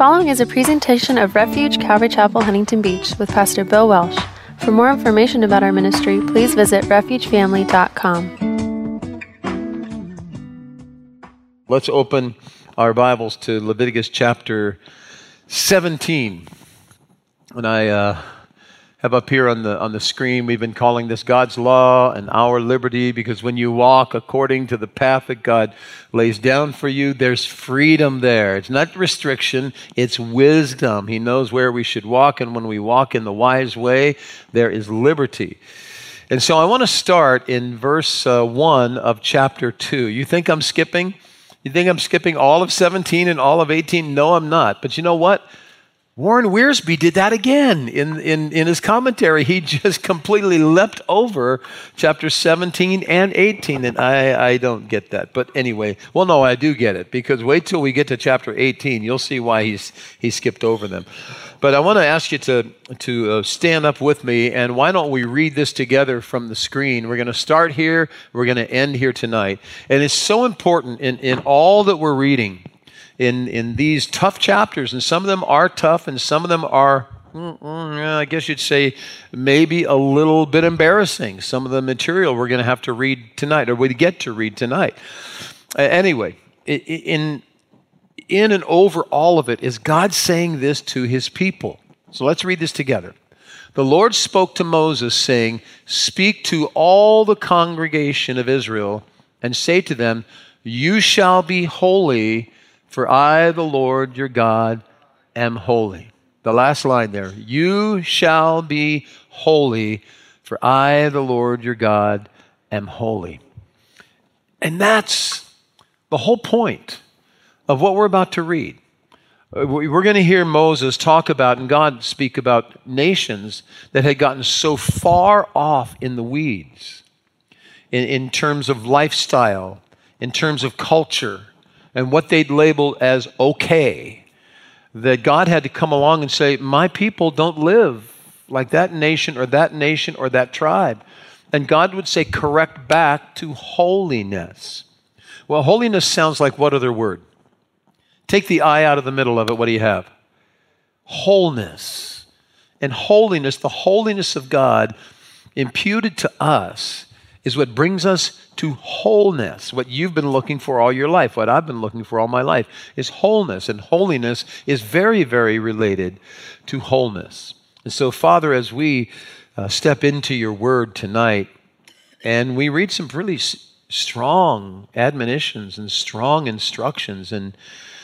following is a presentation of Refuge Calvary Chapel, Huntington Beach with Pastor Bill Welsh. For more information about our ministry, please visit refugefamily.com. Let's open our Bibles to Leviticus chapter 17. And I have up here on the screen, we've been calling this God's law and our liberty, because when you walk according to the path that God lays down for you, there's freedom there. It's not restriction, it's wisdom. He knows where we should walk, and when we walk in the wise way, there is liberty. And so I want to start in verse 1 of chapter 2. You think I'm skipping? You think I'm skipping all of 17 and all of 18? No, I'm not. But you know what? Warren Wiersbe did that again in his commentary. He just completely leapt over chapter 17 and 18, and I don't get that. But anyway, well, no, I do get it, because wait till we get to chapter 18. You'll see why he skipped over them. But I want to ask you to stand up with me, and why don't we read this together from the screen? We're going to start here. We're going to end here tonight. And it's so important in all that we're reading, in these tough chapters, and some of them are tough, and some of them are, I guess you'd say, maybe a little bit embarrassing. Some of the material we're going to have to read tonight, or we get to read tonight. Anyway, in and over all of it is God saying this to his people. So let's read this together. The Lord spoke to Moses, saying, "Speak to all the congregation of Israel, and say to them, you shall be holy, for I, the Lord your God, am holy." The last line there. You shall be holy, for I, the Lord your God, am holy. And that's the whole point of what we're about to read. We're going to hear Moses talk about, and God speak about, nations that had gotten so far off in the weeds in terms of lifestyle, in terms of culture, and what they'd labeled as okay, that God had to come along and say, my people don't live like that nation or that nation or that tribe. And God would say, correct back to holiness. Well, holiness sounds like what other word? Take the I out of the middle of it, what do you have? Wholeness. And holiness, the holiness of God imputed to us, is what brings us to wholeness. What you've been looking for all your life, what I've been looking for all my life, is wholeness. And holiness is very, very related to wholeness. And so, Father, as we step into your word tonight, and we read some really strong admonitions and strong instructions, and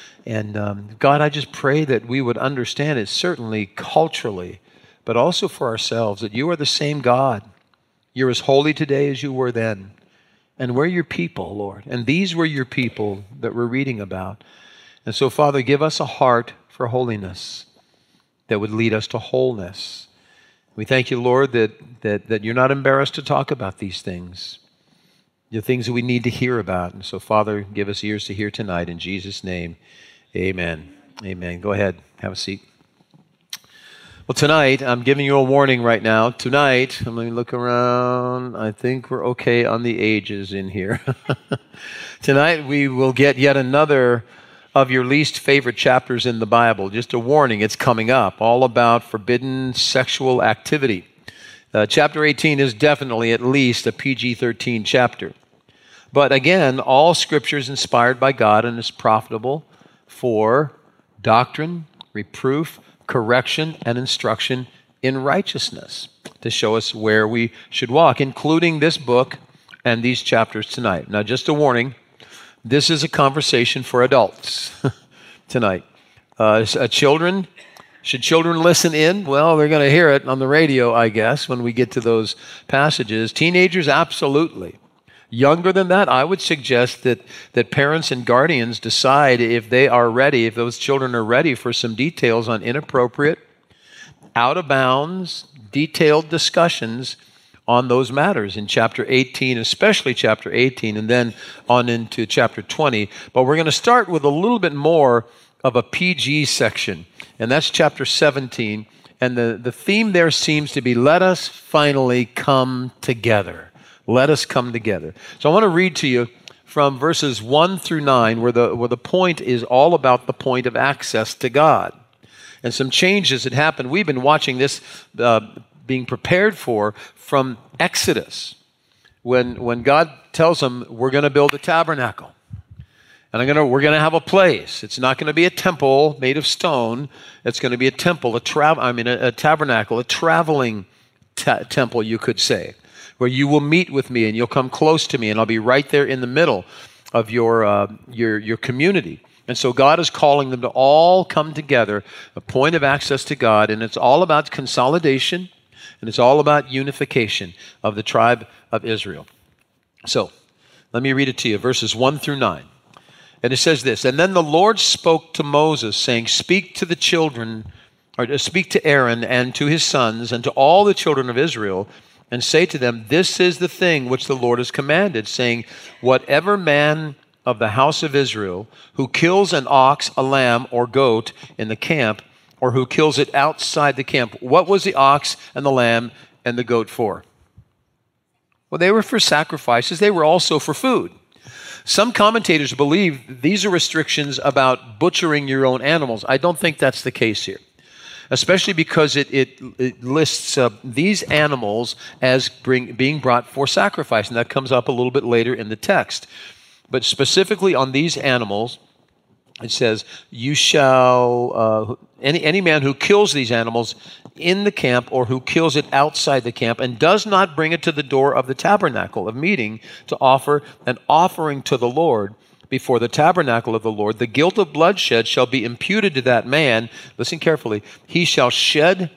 God, I just pray that we would understand it, certainly culturally, but also for ourselves, that you are the same God. You're as holy today as you were then. And we're your people, Lord. And these were your people that we're reading about. And so, Father, give us a heart for holiness that would lead us to wholeness. We thank you, Lord, that you're not embarrassed to talk about these things. The things that we need to hear about. And so, Father, give us ears to hear tonight. In Jesus' name, amen. Amen. Go ahead. Have a seat. Well, tonight, I'm giving you a warning right now. Tonight, let me look around. I think we're okay on the ages in here. Tonight, we will get yet another of your least favorite chapters in the Bible. Just a warning, it's coming up, all about forbidden sexual activity. Chapter 18 is definitely at least a PG-13 chapter. But again, all Scripture is inspired by God and is profitable for doctrine, reproof, correction, and instruction in righteousness, to show us where we should walk, including this book and these chapters tonight. Now, just a warning, this is a conversation for adults tonight. Should children listen in? Well, they're going to hear it on the radio, I guess, when we get to those passages. Teenagers, absolutely. Younger than that, I would suggest that parents and guardians decide if they are ready, if those children are ready for some details on inappropriate, out of bounds, detailed discussions on those matters in chapter 18, especially chapter 18, and then on into chapter 20. But we're going to start with a little bit more of a PG section, and that's chapter 17. And the theme there seems to be, let us finally come together. Let us come together. So I want to read to you from verses 1 through 9, where the point is all about the point of access to God. And some changes had happened. We've been watching this being prepared for from Exodus, when God tells them, we're going to build a tabernacle. And we're going to have a place. It's not going to be a temple made of stone. It's going to be a temple, a tabernacle, a traveling temple, you could say, where you will meet with me and you'll come close to me, and I'll be right there in the middle of your community. And so God is calling them to all come together, a point of access to God, and it's all about consolidation, and it's all about unification of the tribe of Israel. So let me read it to you, verses 1 through 9. And it says this, "And then the Lord spoke to Moses, saying, speak to Aaron and to his sons and to all the children of Israel, and say to them, this is the thing which the Lord has commanded, saying, whatever man of the house of Israel who kills an ox, a lamb, or goat in the camp, or who kills it outside the camp." What was the ox and the lamb and the goat for? Well, they were for sacrifices. They were also for food. Some commentators believe these are restrictions about butchering your own animals. I don't think that's the case here, especially because it lists these animals as being brought for sacrifice, and that comes up a little bit later in the text. But specifically on these animals, it says, "You shall any man who kills these animals in the camp, or who kills it outside the camp, and does not bring it to the door of the tabernacle of meeting to offer an offering to the Lord before the tabernacle of the Lord, the guilt of bloodshed shall be imputed to that man." Listen carefully. "He has shed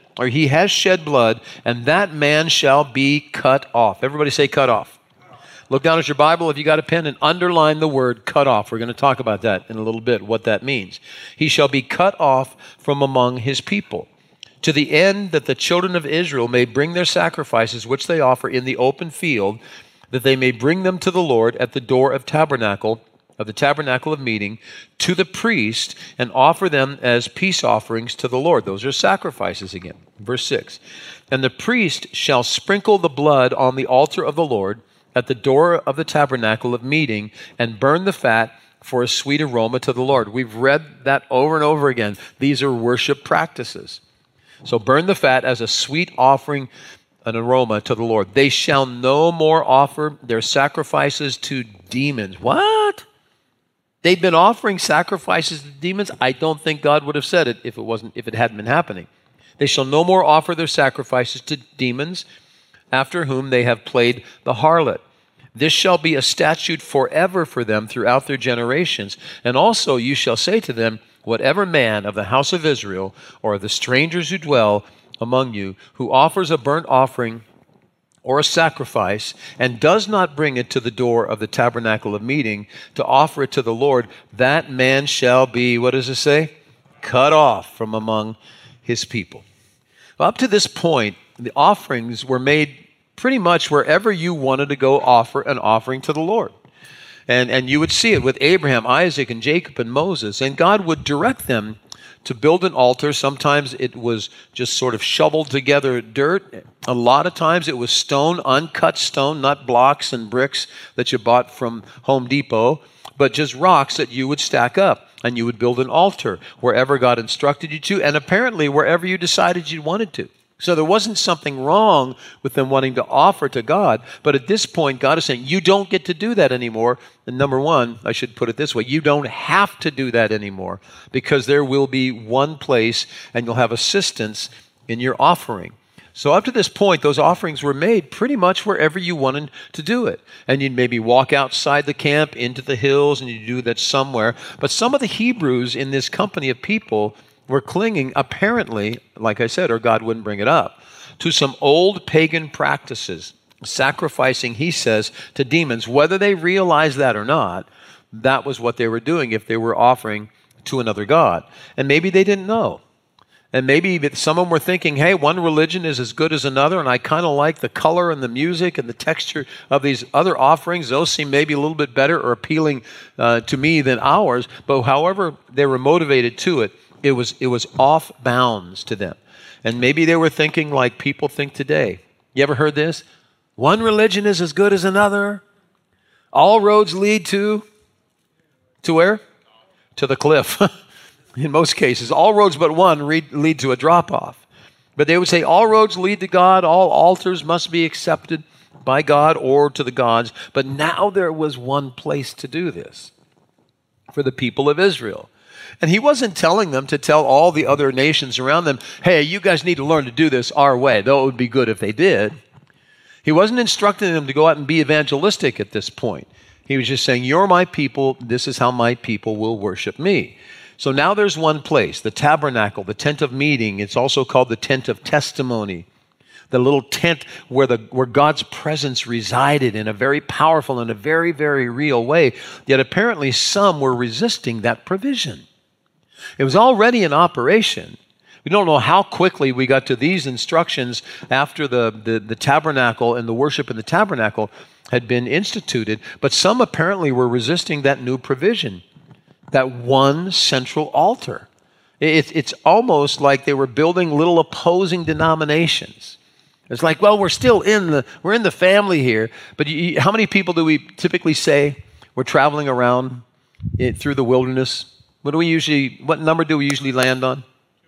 blood, and that man shall be cut off." Everybody say cut off. Look down at your Bible if you got a pen and underline the word cut off. We're going to talk about that in a little bit, what that means. "He shall be cut off from among his people, to the end that the children of Israel may bring their sacrifices which they offer in the open field, that they may bring them to the Lord at the door of the tabernacle of meeting, to the priest, and offer them as peace offerings to the Lord." Those are sacrifices again. Verse 6, "And the priest shall sprinkle the blood on the altar of the Lord at the door of the tabernacle of meeting, and burn the fat for a sweet aroma to the Lord." We've read that over and over again. These are worship practices. So burn the fat as a sweet offering, an aroma to the Lord. "They shall no more offer their sacrifices to demons." What? They'd been offering sacrifices to demons? I don't think God would have said it if it hadn't been happening. "They shall no more offer their sacrifices to demons, after whom they have played the harlot. This shall be a statute forever for them throughout their generations. And also you shall say to them, whatever man of the house of Israel, or of the strangers who dwell among you, who offers a burnt offering or a sacrifice, and does not bring it to the door of the tabernacle of meeting to offer it to the Lord, that man shall be," what does it say? "Cut off from among his people." Well, up to this point, the offerings were made pretty much wherever you wanted to go offer an offering to the Lord. And you would see it with Abraham, Isaac, and Jacob, and Moses. And God would direct them to build an altar. Sometimes it was just sort of shoveled together dirt. A lot of times it was stone, uncut stone, not blocks and bricks that you bought from Home Depot, but just rocks that you would stack up. And you would build an altar wherever God instructed you to, and apparently wherever you decided you wanted to. So there wasn't something wrong with them wanting to offer to God, but at this point, God is saying, you don't get to do that anymore. And number one, I should put it this way, you don't have to do that anymore, because there will be one place and you'll have assistance in your offering. So up to this point, those offerings were made pretty much wherever you wanted to do it. And you'd maybe walk outside the camp into the hills, and you do that somewhere. But some of the Hebrews in this company of people were clinging, apparently, like I said, or God wouldn't bring it up, to some old pagan practices, sacrificing, he says, to demons. Whether they realized that or not, that was what they were doing if they were offering to another god. And maybe they didn't know. And maybe some of them were thinking, hey, one religion is as good as another, and I kind of like the color and the music and the texture of these other offerings. Those seem maybe a little bit better or appealing to me than ours. But however they were motivated to it, it was off bounds to them. And maybe they were thinking like people think today. You ever heard this? One religion is as good as another. All roads lead to where? To the cliff. In most cases, all roads but one lead to a drop-off. But they would say all roads lead to God, all altars must be accepted by God or to the gods. But now there was one place to do this for the people of Israel. And he wasn't telling them to tell all the other nations around them, hey, you guys need to learn to do this our way, though it would be good if they did. He wasn't instructing them to go out and be evangelistic at this point. He was just saying, you're my people, this is how my people will worship me. So now there's one place, the tabernacle, the tent of meeting. It's also called the tent of testimony. The little tent where God's presence resided in a very powerful and a very, very real way. Yet apparently some were resisting that provision. It was already in operation. We don't know how quickly we got to these instructions after the tabernacle and the worship in the tabernacle had been instituted, but some apparently were resisting that new provision, that one central altar. It's almost like they were building little opposing denominations. It's like, well, we're in the family here, but how many people do we typically say we're traveling around through the wilderness? What number do we usually land on?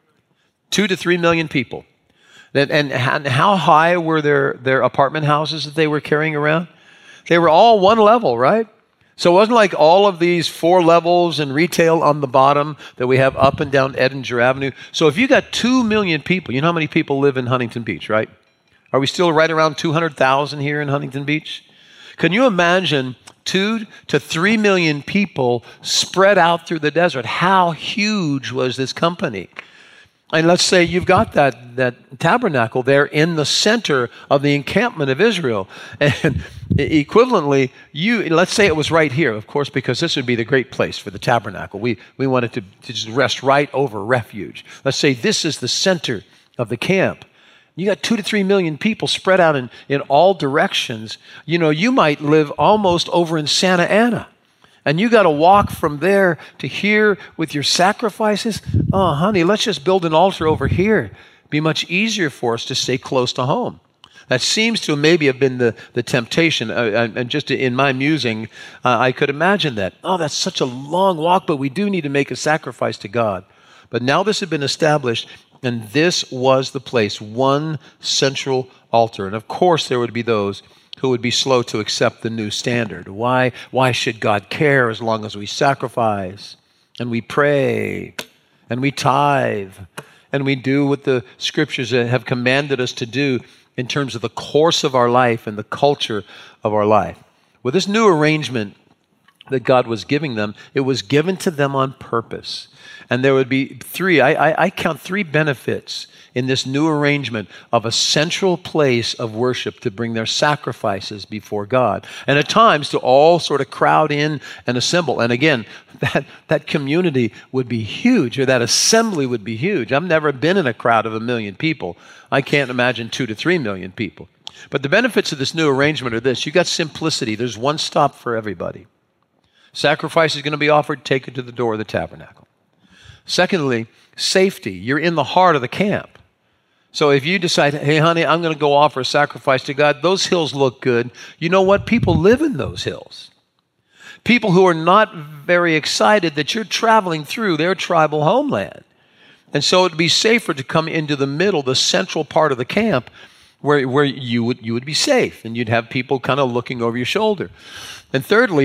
2 to 3 million people. And how high were their apartment houses that they were carrying around? They were all one level, right? So it wasn't like all of these 4 levels and retail on the bottom that we have up and down Edinger Avenue. So if you got 2 million people, you know how many people live in Huntington Beach, right? Are we still right around 200,000 here in Huntington Beach? Can you imagine 2 to 3 million people spread out through the desert? How huge was this company? And let's say you've got that tabernacle there in the center of the encampment of Israel. And equivalently, let's say it was right here, of course, because this would be the great place for the tabernacle. We wanted to just rest right over refuge. Let's say this is the center of the camp. You got 2 to 3 million people spread out in all directions. You know, you might live almost over in Santa Ana. And you got to walk from there to here with your sacrifices. Oh, honey, let's just build an altar over here. It'd be much easier for us to stay close to home. That seems to maybe have been the temptation. And just in my musing, I could imagine that. Oh, that's such a long walk, but we do need to make a sacrifice to God. But now this had been established, and this was the place, one central altar. And of course, there would be those who would be slow to accept the new standard. Why should God care as long as we sacrifice and we pray and we tithe and we do what the scriptures have commanded us to do in terms of the course of our life and the culture of our life? With this new arrangement that God was giving them, it was given to them on purpose. And there would be I count 3 benefits in this new arrangement of a central place of worship to bring their sacrifices before God. And at times to all sort of crowd in and assemble. And again, that community would be huge, or that assembly would be huge. I've never been in a crowd of 1 million people. I can't imagine 2 to 3 million people. But the benefits of this new arrangement are this. You got simplicity. There's one stop for everybody. Sacrifice is going to be offered, take it to the door of the tabernacle. Secondly, safety. You're in the heart of the camp. So if you decide, hey, honey, I'm going to go offer a sacrifice to God, those hills look good. You know what? People live in those hills. People who are not very excited that you're traveling through their tribal homeland. And so it'd be safer to come into the middle, the central part of the camp, where you would be safe, and you'd have people kind of looking over your shoulder. And thirdly,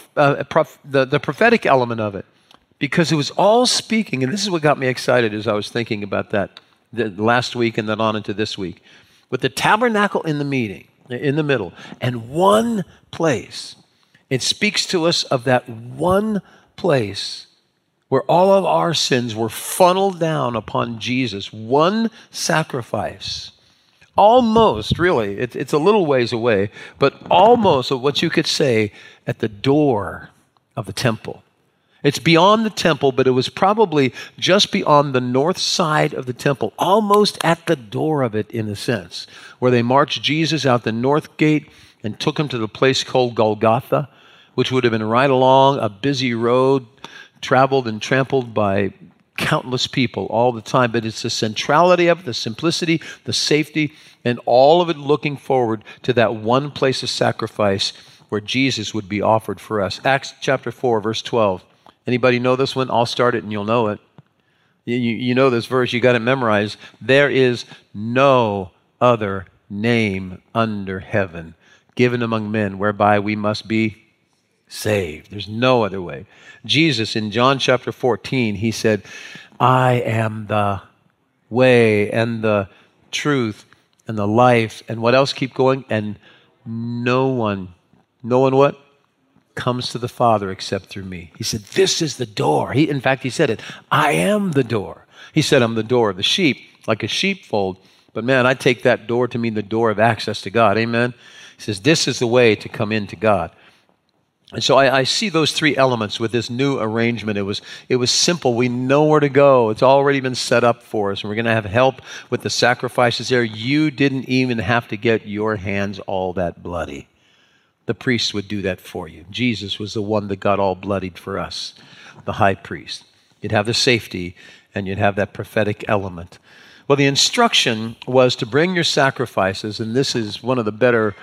the prophetic element of it, because it was all speaking, and this is what got me excited as I was thinking about that last week and then on into this week. With the tabernacle in the middle, and one place, it speaks to us of that one place where all of our sins were funneled down upon Jesus, one sacrifice. Almost, really, it's a little ways away, but almost what you could say at the door of the temple. It's beyond the temple, but it was probably just beyond the north side of the temple, almost at the door of it in a sense, where they marched Jesus out the north gate and took him to the place called Golgotha, which would have been right along a busy road, traveled and trampled by countless people all the time. But it's the centrality of it, the simplicity, the safety, and all of it looking forward to that one place of sacrifice where Jesus would be offered for us. Acts chapter 4, verse 12. Anybody know this one? I'll start it and you'll know it. You know this verse, you got it memorized. There is no other name under heaven given among men whereby we must be saved. There's no other way. Jesus in John chapter 14, he said, I am the way and the truth and the life. And what else? Keep going. And no one what? Comes to the Father except through me. He said, this is the door. In fact, he said it. I am the door. He said, I'm the door of the sheep, like a sheepfold. But man, I take that door to mean the door of access to God. Amen. He says, this is the way to come into God. And so I see those three elements with this new arrangement. It was simple. We know where to go. It's already been set up for us. And we're going to have help with the sacrifices there. You didn't even have to get your hands all that bloody. The priest would do that for you. Jesus was the one that got all bloodied for us, the high priest. You'd have the safety and you'd have that prophetic element. Well, the instruction was to bring your sacrifices, and this is one of the better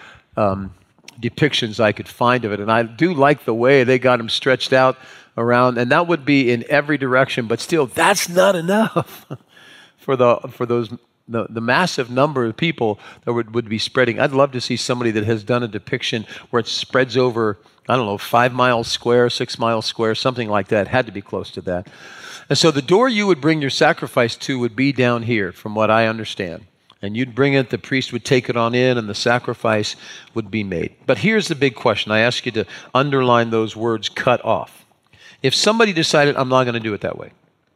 depictions I could find of it. And I do like the way they got them stretched out around, and that would be in every direction, but still, that's not enough for those the massive number of people that would be spreading. I'd love to see somebody that has done a depiction where it spreads over, 5 miles square, 6 miles square, something like that. It had to be close to that. And so the door you would bring your sacrifice to would be down here, from what I understand. And you'd bring it, the priest would take it on in, and the sacrifice would be made. But here's the big question. I ask you to underline those words, cut off. If somebody decided, I'm not going to do it that way.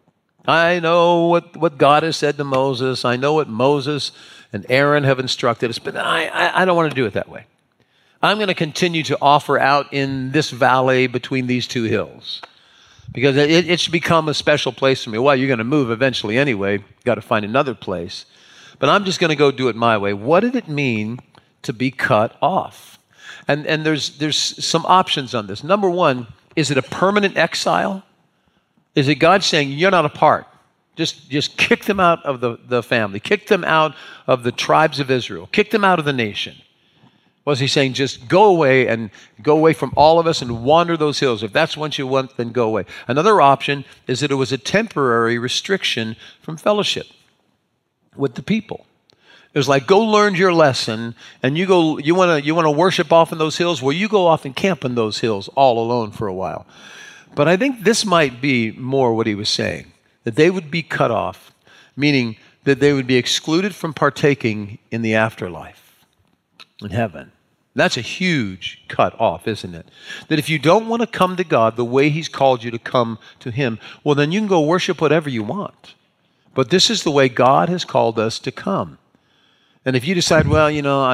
I know what God has said to Moses. I know what Moses and Aaron have instructed us, but I don't want to do it that way. I'm going to continue to offer out in this valley between these two hills because it should become a special place for me. Well, you're going to move eventually anyway. You've got to find another place. But I'm just going to go do it my way. What did it mean to be cut off? And there's some options on this. Number one, is it a permanent exile? Is it God saying, you're not a part? Just kick them out of the family. Kick them out of the tribes of Israel. Kick them out of the nation. Was he saying, just go away from all of us and wander those hills? If that's what you want, then go away. Another option is that it was a temporary restriction from fellowship with the people. It was like, go learn your lesson, and you want to worship off in those hills? Well, you go off and camp in those hills all alone for a while. But I think this might be more what he was saying, that they would be cut off, meaning that they would be excluded from partaking in the afterlife, in heaven. That's a huge cut off, isn't it? That if you don't want to come to God the way he's called you to come to him, well, then you can go worship whatever you want. But this is the way God has called us to come. And if you decide, well,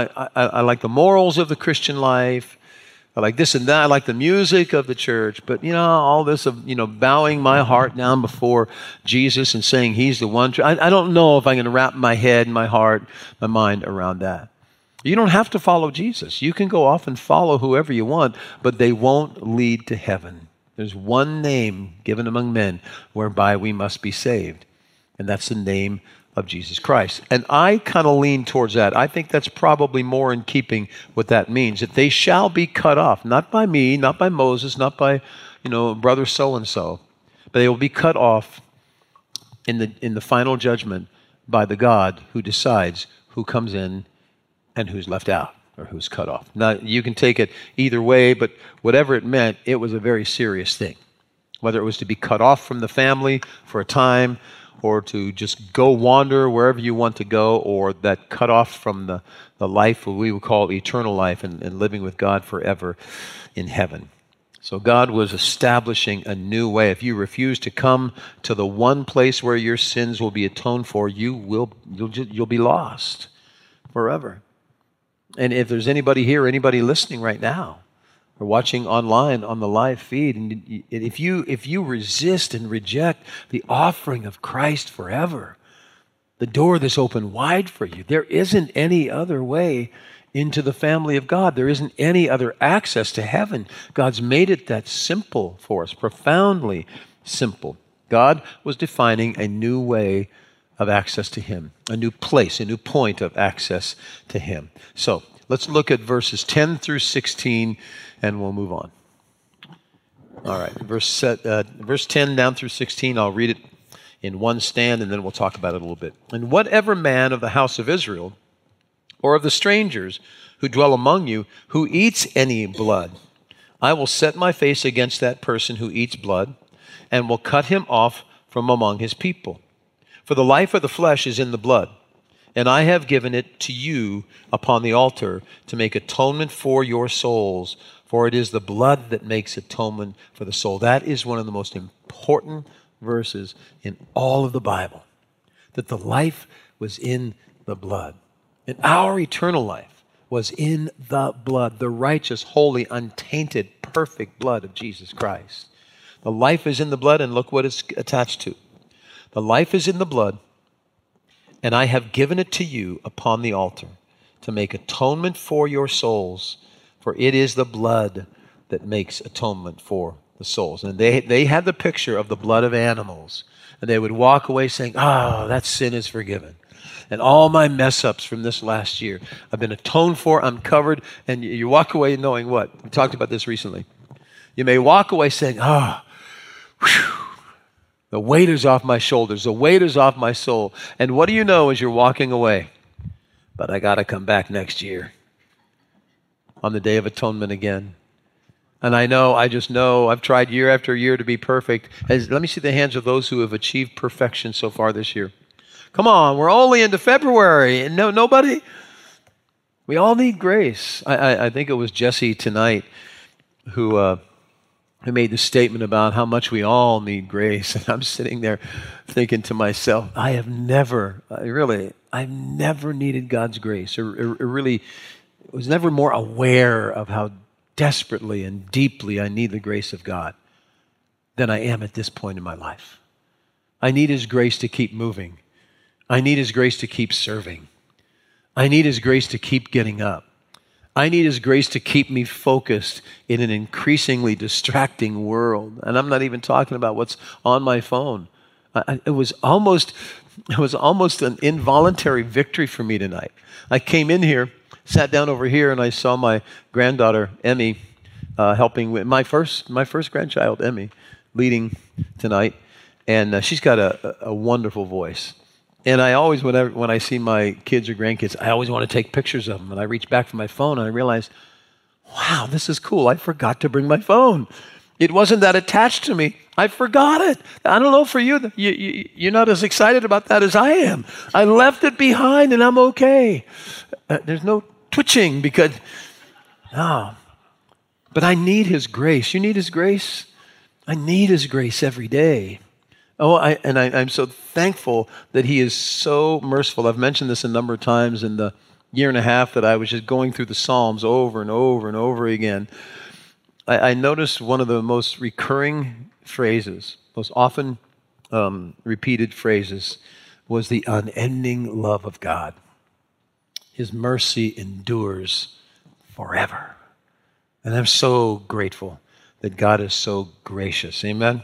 I like the morals of the Christian life, I like this and that, I like the music of the church, but, all this of, bowing my heart down before Jesus and saying he's the one, I don't know if I'm going to wrap my head, my heart, my mind around that. You don't have to follow Jesus. You can go off and follow whoever you want, but they won't lead to heaven. There's one name given among men whereby we must be saved, and that's the name of Jesus Christ. And I kind of lean towards that. I think that's probably more in keeping what that means, that they shall be cut off, not by me, not by Moses, not by, brother so-and-so, but they will be cut off in the final judgment by the God who decides who comes in and who's left out or who's cut off. Now, you can take it either way, but whatever it meant, it was a very serious thing. Whether it was to be cut off from the family for a time, or to just go wander wherever you want to go, or that cut off from the life what we would call eternal life and living with God forever in heaven. So God was establishing a new way. If you refuse to come to the one place where your sins will be atoned for, you'll be lost forever. And if there's anybody here, anybody listening right now, or watching online on the live feed, and if you resist and reject the offering of Christ forever, the door that's open wide for you, there isn't any other way into the family of God. There isn't any other access to heaven. God's made it that simple for us, profoundly simple. God was defining a new way of access to him, a new place, a new point of access to him. So Let's look at verses 10 through 16, and we'll move on. All right, verse 10 down through 16, I'll read it in one stand, and then we'll talk about it a little bit. And whatever man of the house of Israel, or of the strangers who dwell among you, who eats any blood, I will set my face against that person who eats blood, and will cut him off from among his people. For the life of the flesh is in the blood, and I have given it to you upon the altar to make atonement for your souls, for it is the blood that makes atonement for the soul. That is one of the most important verses in all of the Bible, that the life was in the blood. And our eternal life was in the blood, the righteous, holy, untainted, perfect blood of Jesus Christ. The life is in the blood, and look what it's attached to. The life is in the blood, and I have given it to you upon the altar to make atonement for your souls, for it is the blood that makes atonement for the souls. And they had the picture of the blood of animals, and they would walk away saying, oh, that sin is forgiven. And all my mess-ups from this last year have been atoned for, I'm covered, and you walk away knowing what? We talked about this recently. You may walk away saying, oh, whew, the weight is off my shoulders, the weight is off my soul. And what do you know as you're walking away? But I got to come back next year on the Day of Atonement again. And I just know, I've tried year after year to be perfect. Let me see the hands of those who have achieved perfection so far this year. Come on, we're only into February, and nobody. We all need grace. I think it was Jesse tonight who made the statement about how much we all need grace. And I'm sitting there thinking to myself, I've never needed God's grace, or really was never more aware of how desperately and deeply I need the grace of God than I am at this point in my life. I need His grace to keep moving. I need His grace to keep serving. I need His grace to keep getting up. I need His grace to keep me focused in an increasingly distracting world. And I'm not even talking about what's on my phone. It was almost an involuntary victory for me tonight. I came in here, sat down over here, and I saw my granddaughter, Emmy, helping with my first grandchild, Emmy, leading tonight. And she's got a wonderful voice. And I always, when I see my kids or grandkids, I always want to take pictures of them. And I reach back for my phone, and I realize, wow, this is cool. I forgot to bring my phone. It wasn't that attached to me. I forgot it. I don't know for you. You're not as excited about that as I am. I left it behind, and I'm okay. There's no twitching because, no. But I need His grace. You need His grace? I need His grace every day. Oh, I'm so thankful that He is so merciful. I've mentioned this a number of times in the year and a half that I was just going through the Psalms over and over and over again. I noticed one of the most recurring phrases, most often repeated phrases, was the unending love of God. His mercy endures forever. And I'm so grateful that God is so gracious. Amen?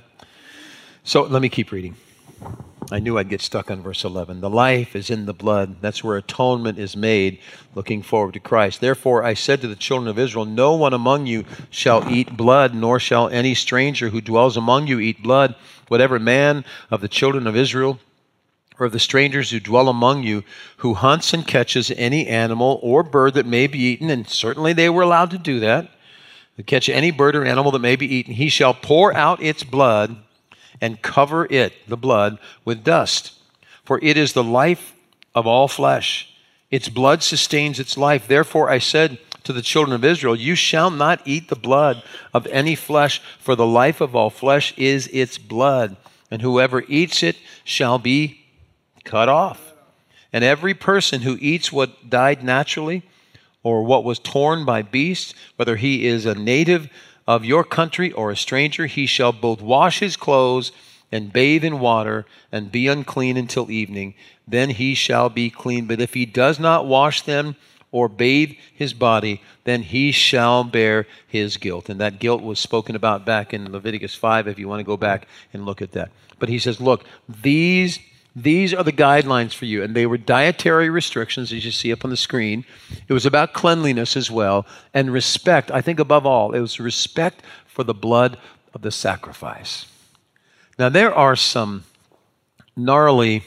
So let me keep reading. I knew I'd get stuck on verse 11. The life is in the blood. That's where atonement is made, looking forward to Christ. Therefore, I said to the children of Israel, no one among you shall eat blood, nor shall any stranger who dwells among you eat blood. Whatever man of the children of Israel or of the strangers who dwell among you who hunts and catches any animal or bird that may be eaten, and certainly they were allowed to do that, to catch any bird or animal that may be eaten, he shall pour out its blood and cover it, the blood, with dust. For it is the life of all flesh. Its blood sustains its life. Therefore I said to the children of Israel, you shall not eat the blood of any flesh, for the life of all flesh is its blood. And whoever eats it shall be cut off. And every person who eats what died naturally, or what was torn by beasts, whether he is a native of your country or a stranger, he shall both wash his clothes and bathe in water and be unclean until evening. Then he shall be clean. But if he does not wash them or bathe his body, then he shall bear his guilt. And that guilt was spoken about back in Leviticus 5, if you want to go back and look at that. But he says, look, these These are the guidelines for you. And they were dietary restrictions, as you see up on the screen. It was about cleanliness as well, and respect. I think above all, it was respect for the blood of the sacrifice. Now, there are some gnarly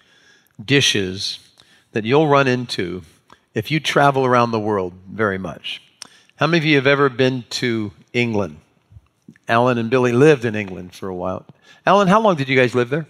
dishes that you'll run into if you travel around the world very much. How many of you have ever been to England? Alan and Billy lived in England for a while. Alan, how long did you guys live there?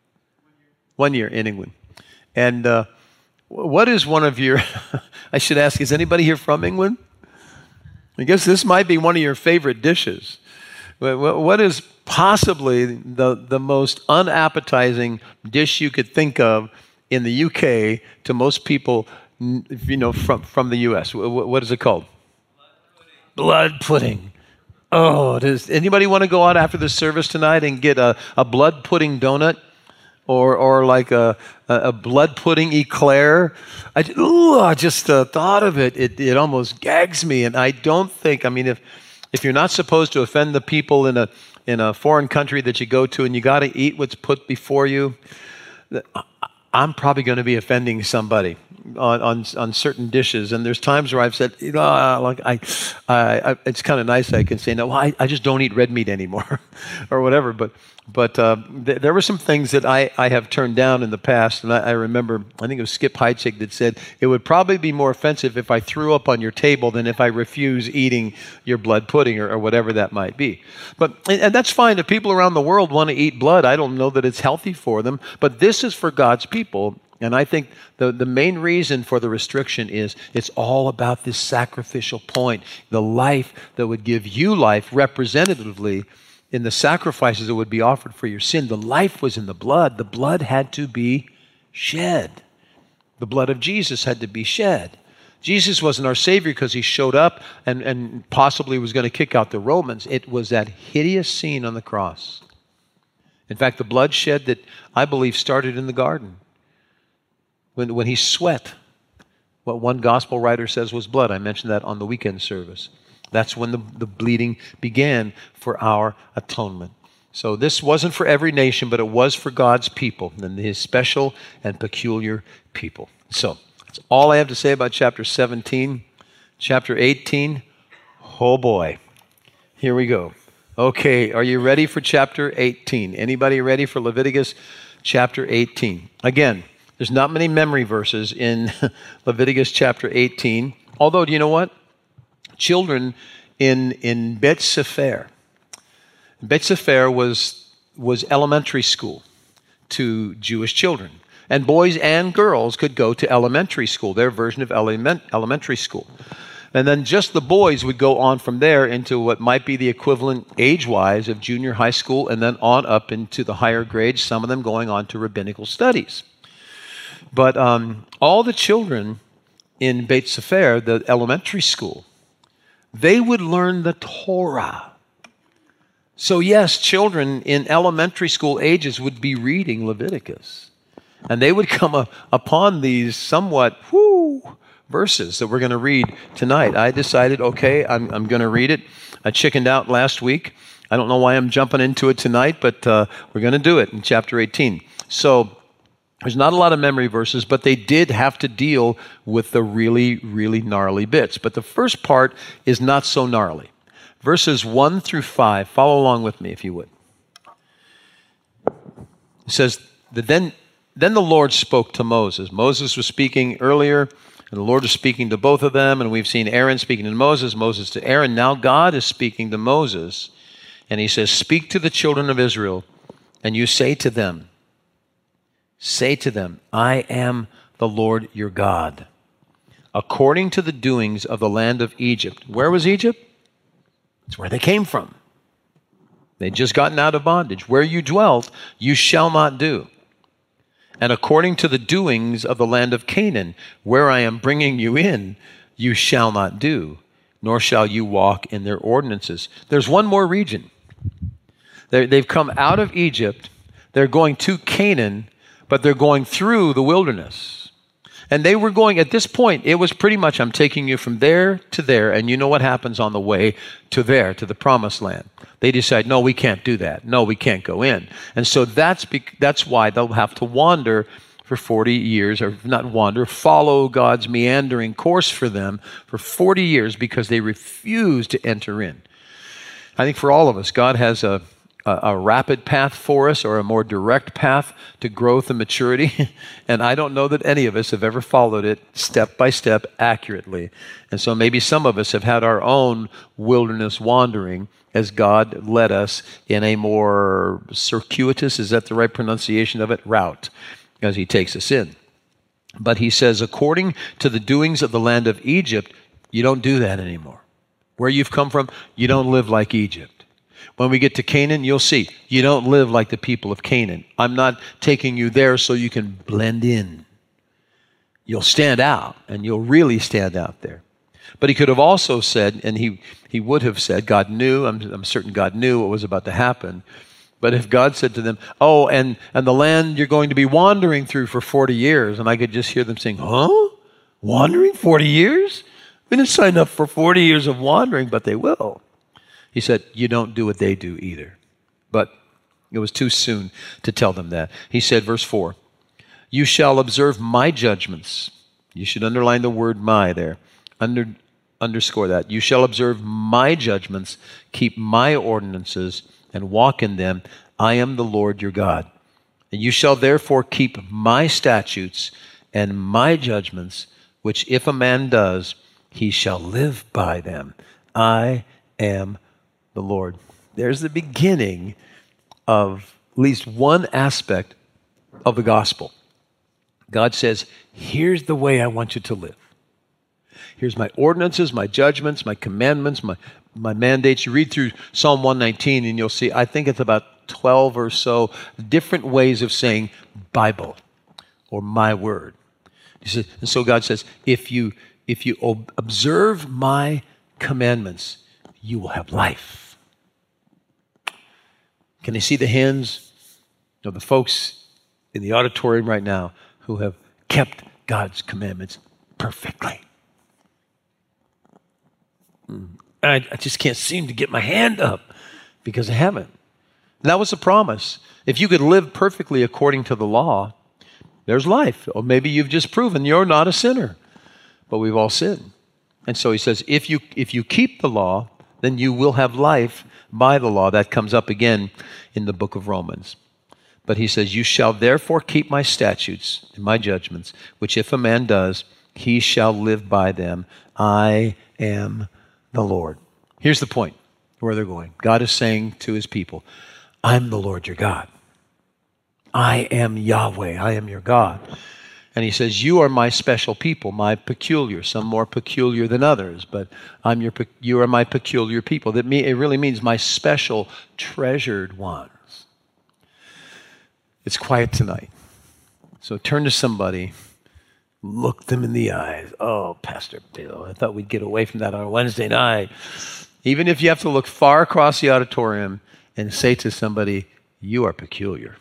1 year in England. And what is one of your, I should ask, is anybody here from England? I guess this might be one of your favorite dishes. What is possibly the most unappetizing dish you could think of in the UK to most people, from the US? What is it called? Blood pudding. Oh, does anybody want to go out after the service tonight and get a blood pudding donut or like a blood pudding eclair? Just the thought of it almost gags me. And I don't think, if you're not supposed to offend the people in a foreign country that you go to and you got to eat what's put before you, I'm probably going to be offending somebody on certain dishes. And there's times where I've said, it's kind of nice I can say, no, I just don't eat red meat anymore or whatever. But there were some things that I have turned down in the past. And I remember, I think it was Skip Heitzig that said, it would probably be more offensive if I threw up on your table than if I refuse eating your blood pudding or whatever that might be. And that's fine. If people around the world want to eat blood, I don't know that it's healthy for them. But this is for God's people. And I think the main reason for the restriction is it's all about this sacrificial point, the life that would give you life representatively in the sacrifices that would be offered for your sin. The life was in the blood. The blood had to be shed. The blood of Jesus had to be shed. Jesus wasn't our Savior because he showed up and possibly was going to kick out the Romans. It was that hideous scene on the cross. In fact, the bloodshed that I believe started in the garden. When he sweat, what one gospel writer says was blood. I mentioned that on the weekend service. That's when the bleeding began for our atonement. So this wasn't for every nation, but it was for God's people, and his special and peculiar people. So that's all I have to say about chapter 17. Chapter 18, oh boy. Here we go. Okay, are you ready for chapter 18? Anybody ready for Leviticus chapter 18? Again, there's not many memory verses in Leviticus chapter 18. Although, do you know what? Children in Bet Sefer. Bet Sefer was elementary school to Jewish children. And boys and girls could go to elementary school, their version of elementary school. And then just the boys would go on from there into what might be the equivalent age-wise of junior high school, and then on up into the higher grades, some of them going on to rabbinical studies. But all the children in Beit Sefer, the elementary school, they would learn the Torah. So yes, children in elementary school ages would be reading Leviticus. And they would come upon these somewhat verses that we're going to read tonight. I decided, okay, I'm going to read it. I chickened out last week. I don't know why I'm jumping into it tonight, but we're going to do it in chapter 18. So there's not a lot of memory verses, but they did have to deal with the really, really gnarly bits. But the first part is not so gnarly. Verses 1 through 5, follow along with me if you would. It says, Then the Lord spoke to Moses. Moses was speaking earlier, and the Lord was speaking to both of them, and we've seen Aaron speaking to Moses, Moses to Aaron. Now God is speaking to Moses, and he says, Speak to the children of Israel, and you say to them, I am the Lord your God. According to the doings of the land of Egypt. Where was Egypt? It's where they came from. They'd just gotten out of bondage. Where you dwelt, you shall not do. And according to the doings of the land of Canaan, where I am bringing you in, you shall not do, nor shall you walk in their ordinances. There's one more region. They've come out of Egypt. They're going to Canaan, but they're going through the wilderness. And they were going, at this point, it was pretty much, I'm taking you from there to there, and you know what happens on the way to there, to the promised land. They decide, no, we can't do that. No, we can't go in. And so that's why they'll have to wander for 40 years, or not wander, follow God's meandering course for them for 40 years because they refuse to enter in. I think for all of us, God has a rapid path for us, or a more direct path to growth and maturity. And I don't know that any of us have ever followed it step by step accurately. And so maybe some of us have had our own wilderness wandering as God led us in a more circuitous, is that the right pronunciation of it, route, as he takes us in. But he says, according to the doings of the land of Egypt, you don't do that anymore. Where you've come from, you don't live like Egypt. When we get to Canaan, you'll see, you don't live like the people of Canaan. I'm not taking you there so you can blend in. You'll stand out, and you'll really stand out there. But he could have also said, and he would have said, God knew, I'm certain God knew what was about to happen. But if God said to them, oh, and the land you're going to be wandering through for 40 years, and I could just hear them saying, huh? Wandering 40 years? We didn't sign up for 40 years of wandering, but they will. He said, you don't do what they do either. But it was too soon to tell them that. He said, verse 4, you shall observe my judgments. You should underline the word my there. Underscore that. You shall observe my judgments, keep my ordinances, and walk in them. I am the Lord your God. And you shall therefore keep my statutes and my judgments, which if a man does, he shall live by them. I am the Lord. There's the beginning of at least one aspect of the gospel. God says, here's the way I want you to live. Here's my ordinances, my judgments, my commandments, my mandates. You read through Psalm 119 and you'll see, I think it's about 12 or so different ways of saying Bible or my word. He says, and so God says, if you observe my commandments, you will have life. Can you see the hands of the folks in the auditorium right now who have kept God's commandments perfectly? I just can't seem to get my hand up because I haven't. And that was a promise. If you could live perfectly according to the law, there's life. Or maybe you've just proven you're not a sinner, but we've all sinned. And so he says, if you keep the law, then you will have life by the law. That comes up again in the book of Romans. But he says, you shall therefore keep my statutes and my judgments, which if a man does, he shall live by them. I am the Lord. Here's the point where they're going. God is saying to his people, I'm the Lord your God. I am Yahweh. I am your God. And he says, you are my special people, my peculiar, some more peculiar than others, but you are my peculiar people. It really means my special, treasured ones. It's quiet tonight. So turn to somebody, look them in the eyes. Oh, Pastor Bill, I thought we'd get away from that on a Wednesday night. Even if you have to look far across the auditorium and say to somebody, you are peculiar.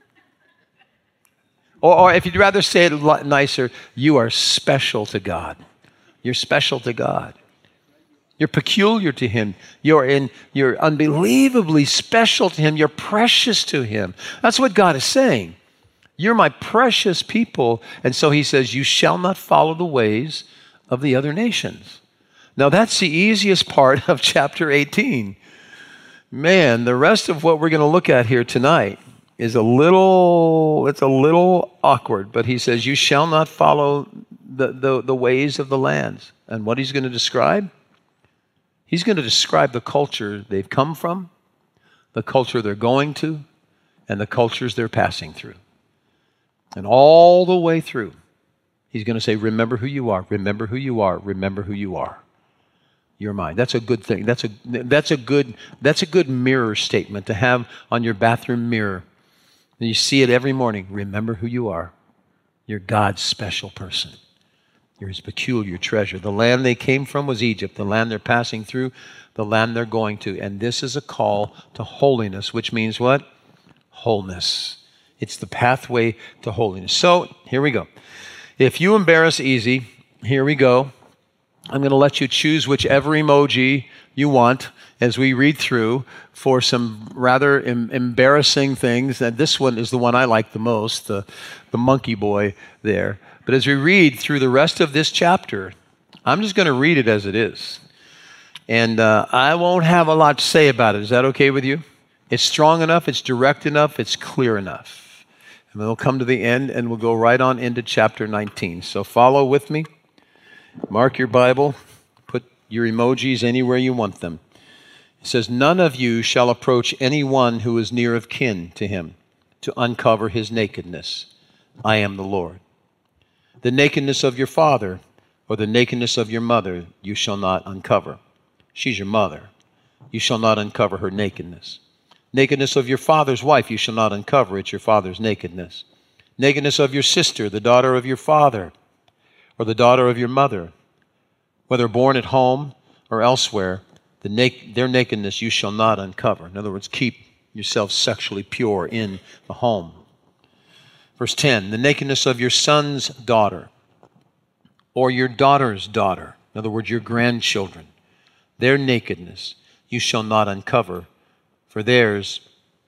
Or if you'd rather say it nicer, you are special to God. You're special to God. You're peculiar to him. You're unbelievably special to him. You're precious to him. That's what God is saying. You're my precious people. And so he says, you shall not follow the ways of the other nations. Now that's the easiest part of chapter 18. Man, the rest of what we're going to look at here tonight is a little awkward, but he says, you shall not follow the ways of the lands. And what he's going to describe? He's going to describe the culture they've come from, the culture they're going to, and the cultures they're passing through. And all the way through, he's going to say, remember who you are, remember who you are, remember who you are. You're mine. That's a good thing. That's a good mirror statement to have on your bathroom mirror. And you see it every morning. Remember who you are. You're God's special person. You're his peculiar treasure. The land they came from was Egypt. The land they're passing through, the land they're going to. And this is a call to holiness, which means what? Wholeness. It's the pathway to holiness. So here we go. If you embarrass easy, here we go. I'm going to let you choose whichever emoji you want as we read through for some rather embarrassing things. And this one is the one I like the most, the monkey boy there. But as we read through the rest of this chapter, I'm just going to read it as it is. And I won't have a lot to say about it. Is that okay with you? It's strong enough, it's direct enough, it's clear enough. And then we'll come to the end and we'll go right on into chapter 19. So follow with me. Mark your Bible. Put your emojis anywhere you want them. It says, "None of you shall approach anyone who is near of kin to him to uncover his nakedness. I am the Lord. The nakedness of your father or the nakedness of your mother you shall not uncover." She's your mother. "You shall not uncover her nakedness. Nakedness of your father's wife you shall not uncover. It's your father's nakedness. Nakedness of your sister, the daughter of your father, or the daughter of your mother, whether born at home or elsewhere, their nakedness you shall not uncover." In other words, keep yourself sexually pure in the home. Verse 10, "The nakedness of your son's daughter or your daughter's daughter," in other words, your grandchildren, "their nakedness you shall not uncover, for theirs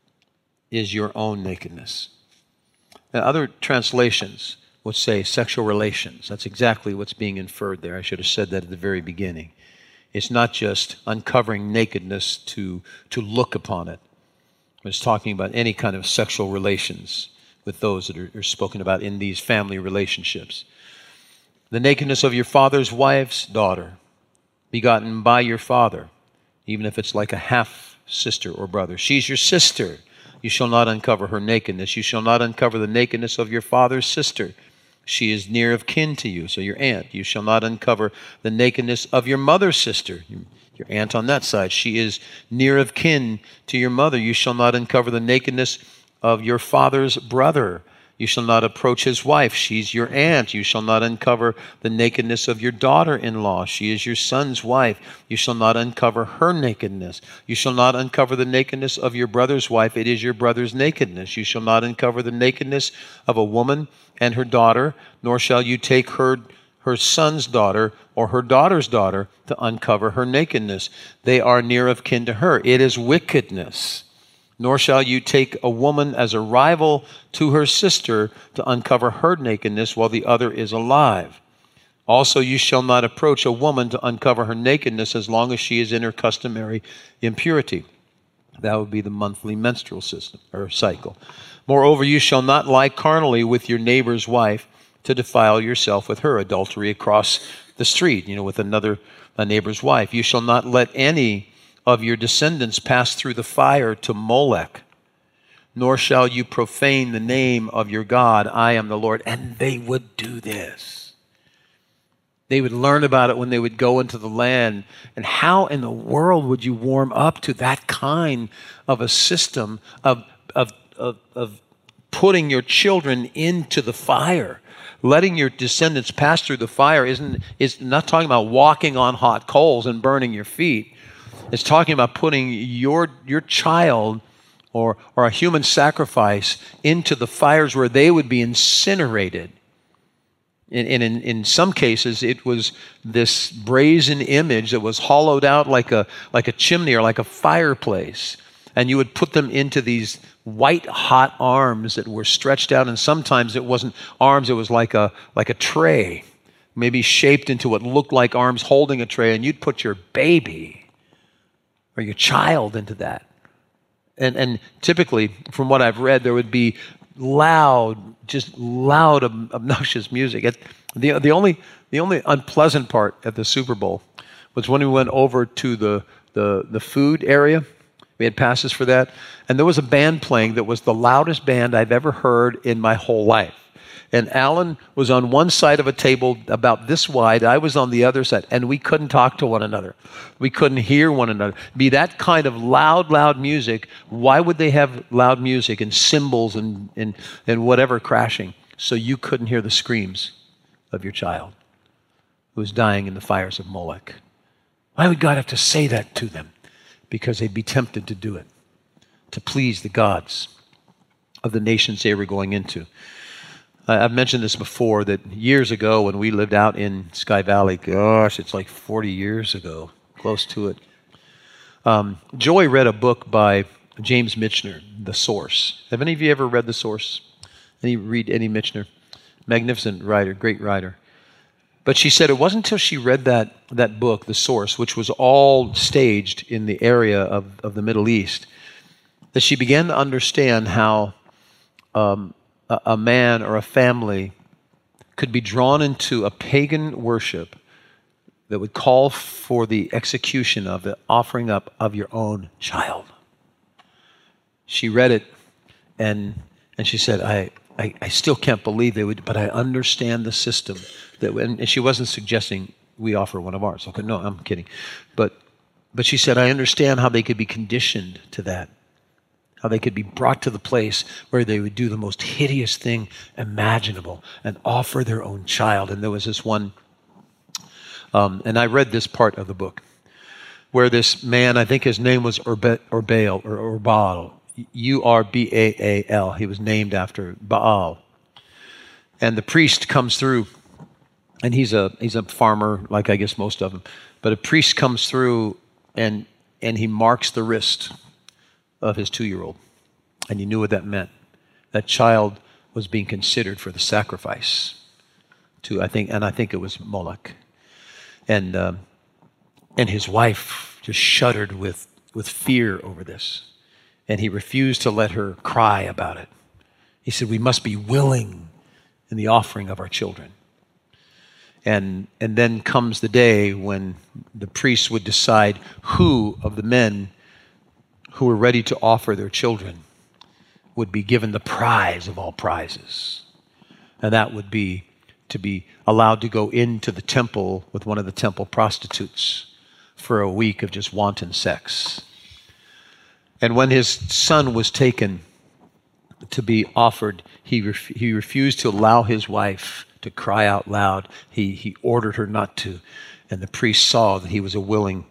is your own nakedness." Now, other translations would say sexual relations. That's exactly what's being inferred there. I should have said that at the very beginning. It's not just uncovering nakedness to look upon it. It's talking about any kind of sexual relations with those that are spoken about in these family relationships. "The nakedness of your father's wife's daughter, begotten by your father," even if it's like a half-sister or brother. "She's your sister. You shall not uncover her nakedness. You shall not uncover the nakedness of your father's sister. She is near of kin to you," so your aunt. "You shall not uncover the nakedness of your mother's sister," your aunt on that side. "She is near of kin to your mother. You shall not uncover the nakedness of your father's brother. You shall not approach his wife. She's your aunt. You shall not uncover the nakedness of your daughter-in-law. She is your son's wife. You shall not uncover her nakedness. You shall not uncover the nakedness of your brother's wife. It is your brother's nakedness. You shall not uncover the nakedness of a woman and her daughter, nor shall you take her son's daughter or her daughter's daughter to uncover her nakedness. They are near of kin to her. It is wickedness. Nor shall you take a woman as a rival to her sister to uncover her nakedness while the other is alive. Also, you shall not approach a woman to uncover her nakedness as long as she is in her customary impurity." That would be the monthly menstrual system or cycle. "Moreover, you shall not lie carnally with your neighbor's wife to defile yourself with her," adultery across the street, with a neighbor's wife. "You shall not let any of your descendants pass through the fire to Molech, nor shall you profane the name of your God. I am the Lord." And they would do this. They would learn about it when they would go into the land. And how in the world would you warm up to that kind of a system of putting your children into the fire? Letting your descendants pass through the fire is not talking about walking on hot coals and burning your feet. It's talking about putting your child or a human sacrifice into the fires where they would be incinerated. In some cases, it was this brazen image that was hollowed out like a chimney or like a fireplace. And you would put them into these white hot arms that were stretched out. And sometimes it wasn't arms, it was like a tray, maybe shaped into what looked like arms holding a tray. And you'd put your baby or your child into that. And typically, from what I've read, there would be loud, obnoxious music. The only unpleasant part at the Super Bowl was when we went over to the food area. We had passes for that. And there was a band playing that was the loudest band I've ever heard in my whole life. And Alan was on one side of a table about this wide. I was on the other side. And we couldn't talk to one another. We couldn't hear one another. Be that kind of loud music. Why would they have loud music and cymbals and whatever crashing? So you couldn't hear the screams of your child who was dying in the fires of Molech. Why would God have to say that to them? Because they'd be tempted to do it, to please the gods of the nations they were going into. I've mentioned this before, that years ago when we lived out in Sky Valley, gosh, it's like 40 years ago, close to it. Joy read a book by James Michener, The Source. Have any of you ever read The Source? Read any Michener? Magnificent writer, great writer. But she said it wasn't until she read that book, The Source, which was all staged in the area of the Middle East, that she began to understand how a man or a family could be drawn into a pagan worship that would call for the execution of the offering up of your own child. She read it, and she said, I still can't believe they would, but I understand the system. And she wasn't suggesting we offer one of ours. Okay, no, I'm kidding. But she said, I understand how they could be conditioned to that, how they could be brought to the place where they would do the most hideous thing imaginable and offer their own child. And there was this one, and I read this part of the book, where this man, I think his name was Urbaal, Urbaal. He was named after Baal. And the priest comes through, and he's a farmer, like I guess most of them. But a priest comes through, and he marks the wrist of his 2-year-old. And he knew what that meant. That child was being considered for the sacrifice to, I think it was Moloch. And his wife just shuddered with fear over this. And he refused to let her cry about it. He said, we must be willing in the offering of our children. And then comes the day when the priests would decide who of the men who were ready to offer their children would be given the prize of all prizes. And that would be to be allowed to go into the temple with one of the temple prostitutes for a week of just wanton sex. And when his son was taken to be offered, he refused to allow his wife to cry out loud. He ordered her not to. And the priest saw that he was a willing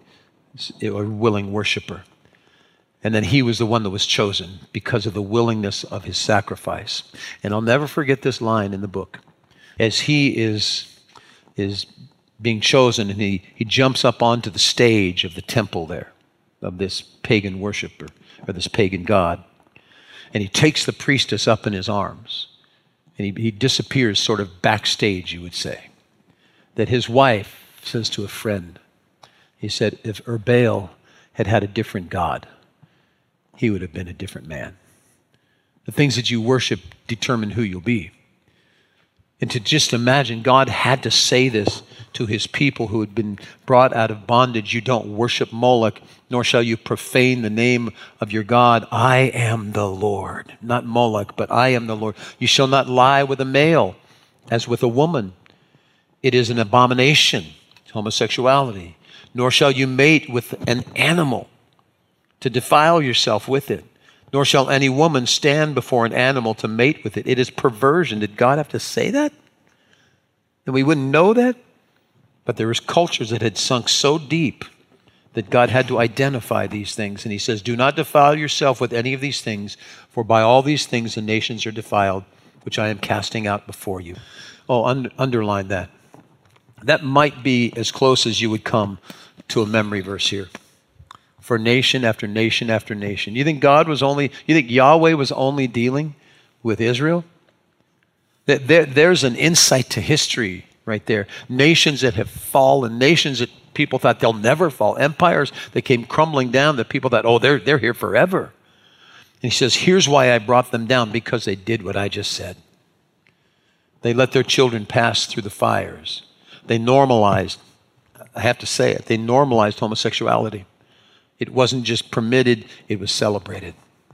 worshiper. And then he was the one that was chosen because of the willingness of his sacrifice. And I'll never forget this line in the book. As he is being chosen, and he jumps up onto the stage of the temple there, of this pagan worshiper, or this pagan god, and he takes the priestess up in his arms, and he disappears sort of backstage, you would say. That his wife says to a friend, he said, if Urbaal had had a different god, he would have been a different man. The things that you worship determine who you'll be. And to just imagine, God had to say this to his people who had been brought out of bondage. You don't worship Moloch, nor shall you profane the name of your God. I am the Lord. Not Moloch, but I am the Lord. You shall not lie with a male as with a woman. It is an abomination, homosexuality. Nor shall you mate with an animal to defile yourself with it. Nor shall any woman stand before an animal to mate with it. It is perversion. Did God have to say that? And we wouldn't know that? But there was cultures that had sunk so deep that God had to identify these things. And he says, do not defile yourself with any of these things, for by all these things the nations are defiled, which I am casting out before you. Oh, underline that. That might be as close as you would come to a memory verse here. For nation after nation after nation. You think Yahweh was only dealing with Israel? There's an insight to history right there. Nations that have fallen, nations that people thought they'll never fall, empires that came crumbling down that people thought, oh, they're here forever. And he says, here's why I brought them down, because they did what I just said. They let their children pass through the fires. They normalized, I have to say it, they normalized homosexuality. It wasn't just permitted, it was celebrated.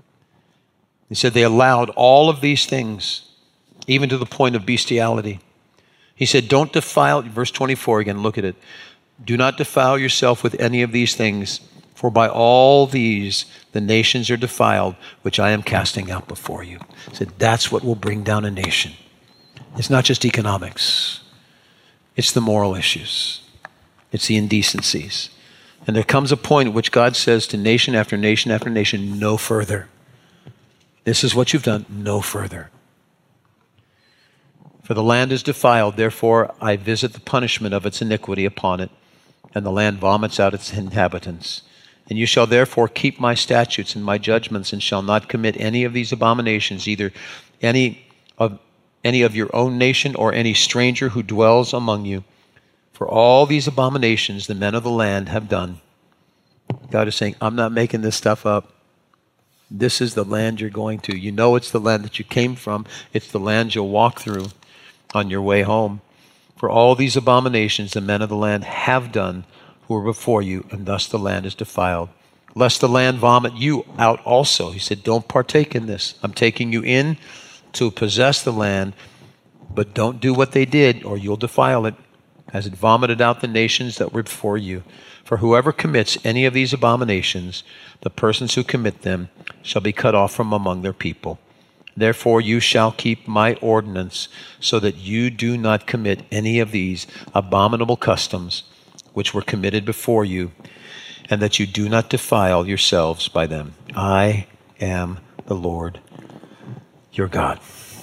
He said they allowed all of these things, even to the point of bestiality. He said, don't defile, verse 24 again, look at it. Do not defile yourself with any of these things, for by all these the nations are defiled, which I am casting out before you. He said, that's what will bring down a nation. It's not just economics. It's the moral issues. It's the indecencies. And there comes a point at which God says to nation after nation after nation, no further. This is what you've done, no further. For the land is defiled, therefore I visit the punishment of its iniquity upon it, and the land vomits out its inhabitants. And you shall therefore keep my statutes and my judgments, and shall not commit any of these abominations, either any of your own nation or any stranger who dwells among you. For all these abominations the men of the land have done. God is saying, I'm not making this stuff up. This is the land you're going to. You know it's the land that you came from. It's the land you'll walk through on your way home. For all these abominations the men of the land have done who are before you, and thus the land is defiled. Lest the land vomit you out also. He said, don't partake in this. I'm taking you in to possess the land, but don't do what they did, or you'll defile it, as it vomited out the nations that were before you. For whoever commits any of these abominations, the persons who commit them, shall be cut off from among their people. Therefore you shall keep my ordinance, so that you do not commit any of these abominable customs which were committed before you, and that you do not defile yourselves by them. I am the Lord your God.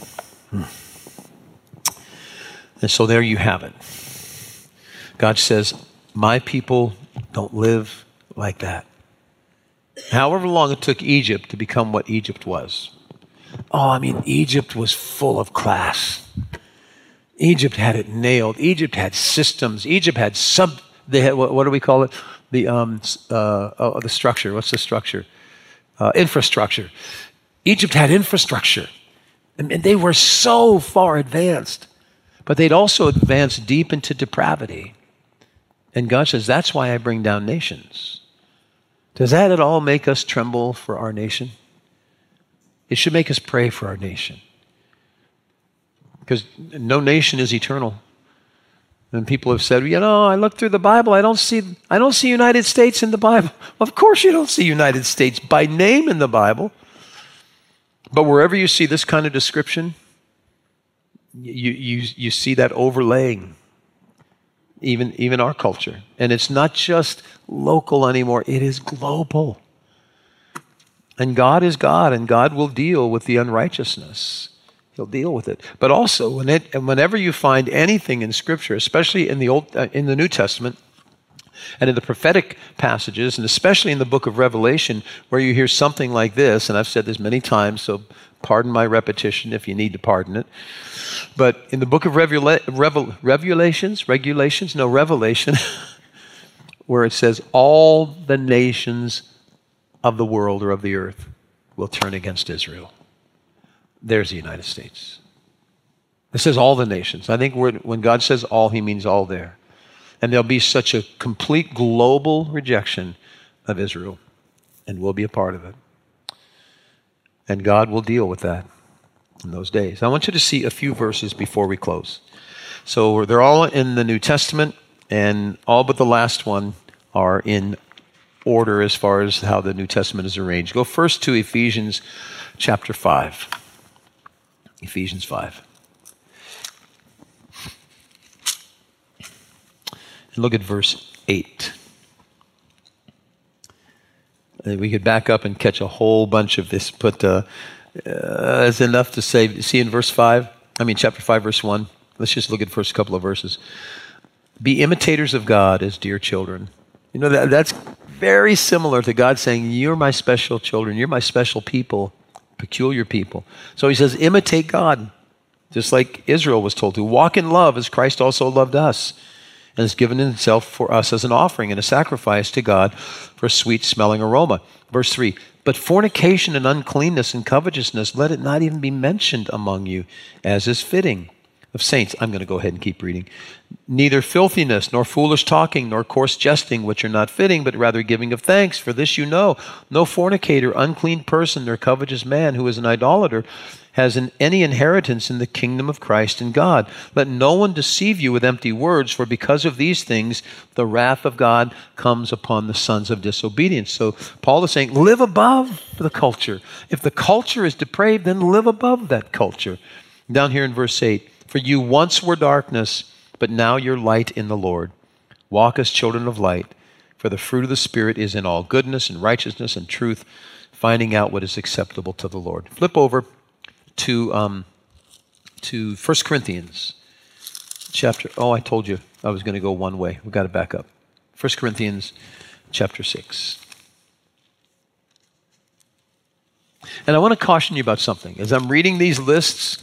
And so there you have it. God says, my people don't live like that. However long it took Egypt to become what Egypt was. Egypt was full of class. Egypt had it nailed. Egypt had systems. Egypt had they had, what do we call it? The structure. What's the structure? Infrastructure. Egypt had infrastructure. And they were so far advanced. But they'd also advanced deep into depravity. And God says, that's why I bring down nations. Does that at all make us tremble for our nation? It should make us pray for our nation. Because no nation is eternal. And people have said, I look through the Bible, I don't see United States in the Bible. Of course you don't see United States by name in the Bible. But wherever you see this kind of description, you see that overlaying even our culture. And it's not just local anymore, it is global. And God is God, and God will deal with the unrighteousness. He'll deal with it. But also, whenever you find anything in Scripture, especially in the New Testament, and in the prophetic passages, and especially in the book of Revelation, where you hear something like this, and I've said this many times, so pardon my repetition if you need to pardon it. But in the book of Revelation, where it says, all the nations of the world or of the earth will turn against Israel. There's the United States. It says all the nations. I think when God says all, he means all there. And there'll be such a complete global rejection of Israel, and we'll be a part of it. And God will deal with that in those days. I want you to see a few verses before we close. So they're all in the New Testament, and all but the last one are in order as far as how the New Testament is arranged. Go first to Ephesians chapter 5. Ephesians 5. And look at verse 8. We could back up and catch a whole bunch of this, but it's enough to say, see in chapter 5, verse 1. Let's just look at the first couple of verses. Be imitators of God as dear children. That's very similar to God saying, you're my special children, you're my special people, peculiar people. So he says, imitate God, just like Israel was told to. Walk in love as Christ also loved us, and has given himself for us as an offering and a sacrifice to God for a sweet-smelling aroma. Verse 3, but fornication and uncleanness and covetousness, let it not even be mentioned among you, as is fitting of saints. I'm going to go ahead and keep reading. Neither filthiness, nor foolish talking, nor coarse jesting, which are not fitting, but rather giving of thanks. For this you know, no fornicator, unclean person, nor covetous man who is an idolater has any inheritance in the kingdom of Christ and God. Let no one deceive you with empty words, for because of these things, the wrath of God comes upon the sons of disobedience. So Paul is saying, live above the culture. If the culture is depraved, then live above that culture. Down here in verse 8, for you once were darkness, but now you're light in the Lord. Walk as children of light, for the fruit of the Spirit is in all goodness and righteousness and truth, finding out what is acceptable to the Lord. Flip over to to 1 Corinthians chapter, I told you I was going to go one way. We've got to back up. 1 Corinthians chapter 6. And I want to caution you about something. As I'm reading these lists,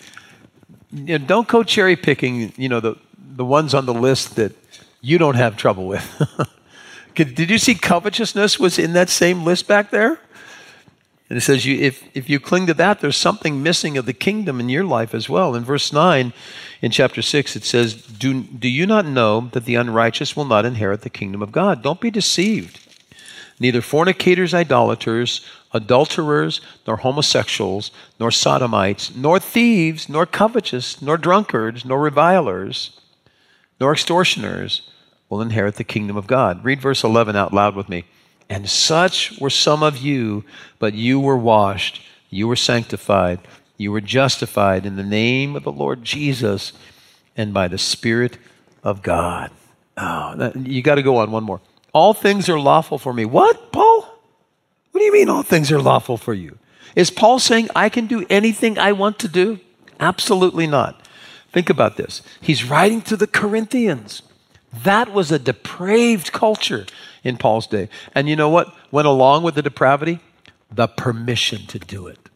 don't go cherry picking, the ones on the list that you don't have trouble with. Did you see covetousness was in that same list back there? And it says, if you cling to that, there's something missing of the kingdom in your life as well. In verse 9, in chapter 6, it says, do you not know that the unrighteous will not inherit the kingdom of God? Don't be deceived. Neither fornicators, idolaters, adulterers, nor homosexuals, nor sodomites, nor thieves, nor covetous, nor drunkards, nor revilers, nor extortioners will inherit the kingdom of God. Read verse 11 out loud with me. And such were some of you, but you were washed, you were sanctified, you were justified in the name of the Lord Jesus and by the Spirit of God. You got to go on one more. All things are lawful for me. What, Paul? What do you mean all things are lawful for you? Is Paul saying I can do anything I want to do? Absolutely not. Think about this. He's writing to the Corinthians. That was a depraved culture in Paul's day. And you know what went along with the depravity? The permission to do it.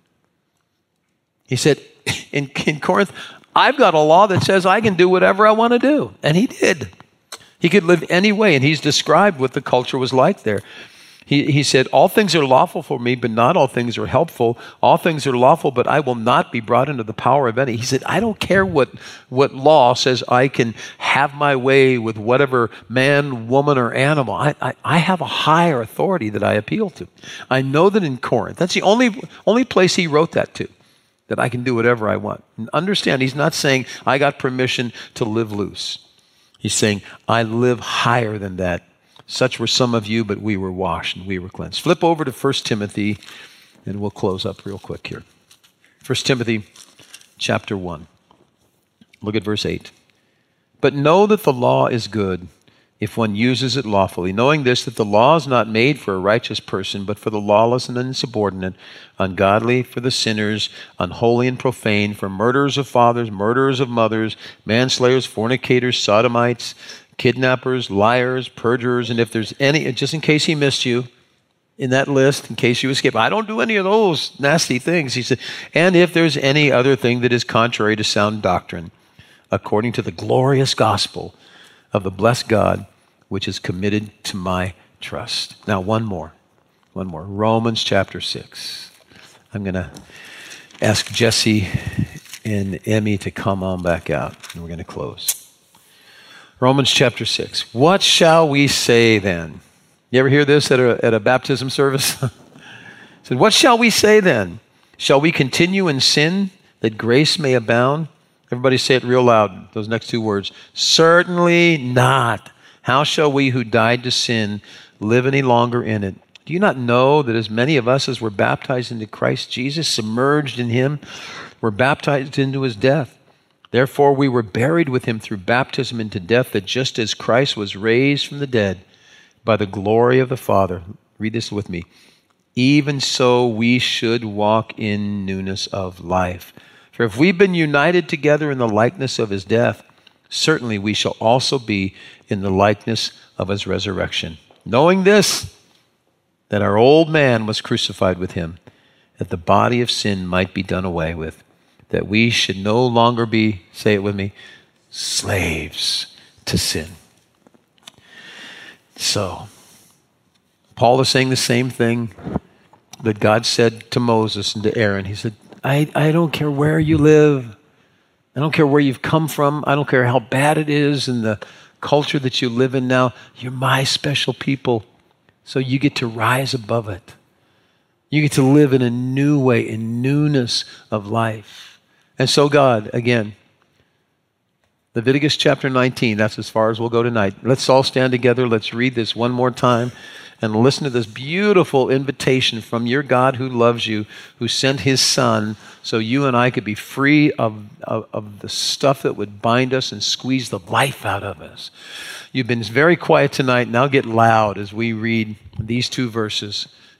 He said, in Corinth, I've got a law that says I can do whatever I want to do. And he did. He could live any way, and he's described what the culture was like there. He said, all things are lawful for me, but not all things are helpful. All things are lawful, but I will not be brought into the power of any. He said, I don't care what law says I can have my way with whatever man, woman, or animal. I have a higher authority that I appeal to. I know that in Corinth, that's the only place he wrote that to, that I can do whatever I want. And understand, he's not saying I got permission to live loose. He's saying, I live higher than that. Such were some of you, but we were washed and we were cleansed. Flip over to 1 Timothy, and we'll close up real quick here. 1 Timothy chapter 1. Look at verse 8. But know that the law is good if one uses it lawfully, knowing this, that the law is not made for a righteous person, but for the lawless and insubordinate, ungodly, for the sinners, unholy and profane, for murderers of fathers, murderers of mothers, manslayers, fornicators, sodomites, kidnappers, liars, perjurers, and if there's any, just in case he missed you in that list, in case you escape, I don't do any of those nasty things. He said, and if there's any other thing that is contrary to sound doctrine, according to the glorious gospel of the blessed God, which is committed to my trust. Now, one more. Romans chapter 6. I'm going to ask Jesse and Emmy to come on back out, and we're going to close. Romans chapter 6. What shall we say then? You ever hear this at a baptism service? Said, what shall we say then? Shall we continue in sin that grace may abound? Everybody say it real loud, those next two words. Certainly not. How shall we who died to sin live any longer in it? Do you not know that as many of us as were baptized into Christ Jesus, submerged in him, were baptized into his death? Therefore, we were buried with him through baptism into death, that just as Christ was raised from the dead by the glory of the Father, read this with me, even so we should walk in newness of life. For if we've been united together in the likeness of his death, certainly we shall also be in the likeness of his resurrection. Knowing this, that our old man was crucified with him, that the body of sin might be done away with, that we should no longer be, say it with me, slaves to sin. So, Paul is saying the same thing that God said to Moses and to Aaron. He said, I don't care where you live. I don't care where you've come from. I don't care how bad it is in the culture that you live in now. You're my special people. So you get to rise above it. You get to live in a new way, in newness of life. And so God, again, Leviticus chapter 19, that's as far as we'll go tonight. Let's all stand together. Let's read this one more time and listen to this beautiful invitation from your God who loves you, who sent his son so you and I could be free of the stuff that would bind us and squeeze the life out of us. You've been very quiet tonight. Now get loud as we read these two verses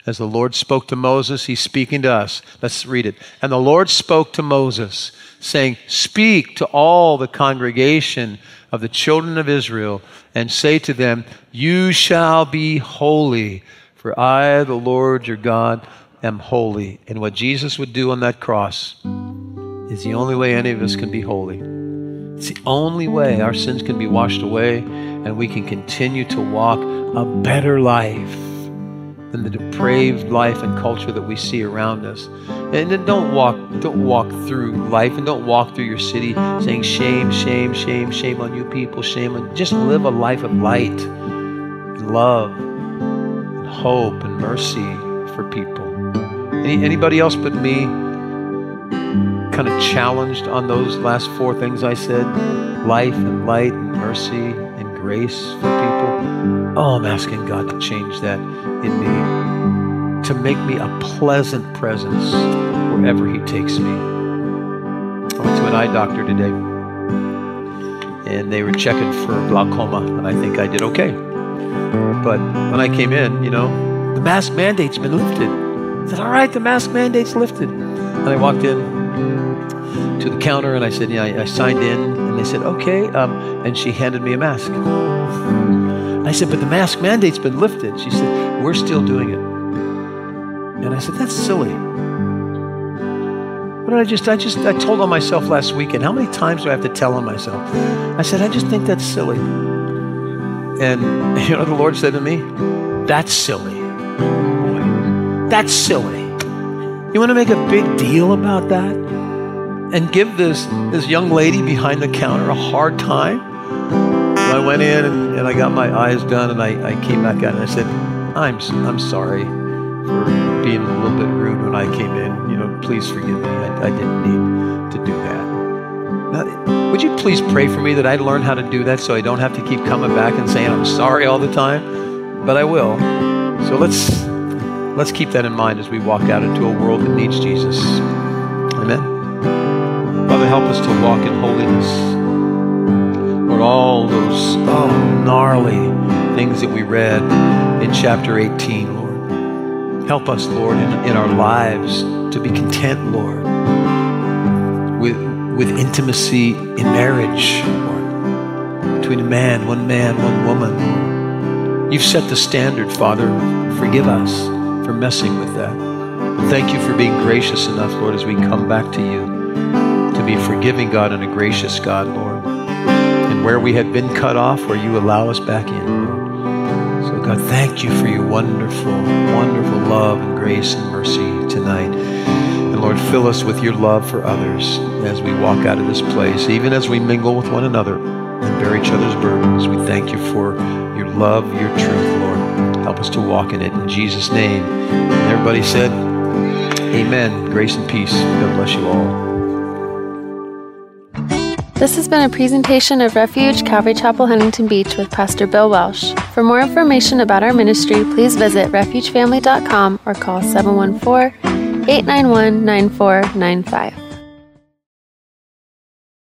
As the Lord spoke to Moses, he's speaking to us. Let's read it. And the Lord spoke to Moses, saying, speak to all the congregation of the children of Israel and say to them, you shall be holy, for I, the Lord your God, am holy. And what Jesus would do on that cross is the only way any of us can be holy. It's the only way our sins can be washed away and we can continue to walk a better life than the depraved life and culture that we see around us. And then don't walk through life and don't walk through your city saying shame, shame, shame, shame on you people, shame on. Just live a life of light and love and hope and mercy for people. Anybody else but me kind of challenged on those last four things I said? Life and light and mercy and grace for people. Oh, I'm asking God to change that in me, to make me a pleasant presence wherever He takes me. I went to an eye doctor today, and they were checking for glaucoma, and I think I did okay. But when I came in, the mask mandate's been lifted. I said, all right, the mask mandate's lifted. And I walked in to the counter, and I said, I signed in, and they said, okay, and she handed me a mask. I said, but the mask mandate's been lifted. She said, we're still doing it. And I said, that's silly. What did I told on myself last weekend. How many times do I have to tell on myself? I said, I just think that's silly. And the Lord said to me, that's silly. Boy, that's silly. You want to make a big deal about that? And give this young lady behind the counter a hard time? So I went in and I got my eyes done, and I came back out and I said, I'm sorry for being a little bit rude when I came in. Please forgive me. I didn't need to do that. Now, would you please pray for me that I learn how to do that so I don't have to keep coming back and saying I'm sorry all the time? But I will. So let's keep that in mind as we walk out into a world that needs Jesus. Amen. Father, help us to walk in holiness. Lord, all those gnarly things that we read in chapter 18, Lord. Help us, Lord, in our lives to be content, Lord, with intimacy in marriage, Lord, between one man, one woman, Lord. You've set the standard, Father. Forgive us for messing with that. And thank you for being gracious enough, Lord, as we come back to you, to be a forgiving God and a gracious God, Lord. And where we had been cut off, where you allow us back in, Lord. So, God, thank you for your wonderful, wonderful love and grace and mercy tonight. And, Lord, fill us with your love for others as we walk out of this place, even as we mingle with one another and bear each other's burdens. We thank you for your love, your truth, Lord. Help us to walk in it. In Jesus' name. And everybody said, amen. Grace and peace. God bless you all. This has been a presentation of Refuge Calvary Chapel, Huntington Beach with Pastor Bill Welsh. For more information about our ministry, please visit refugefamily.com or call 714-891-9495.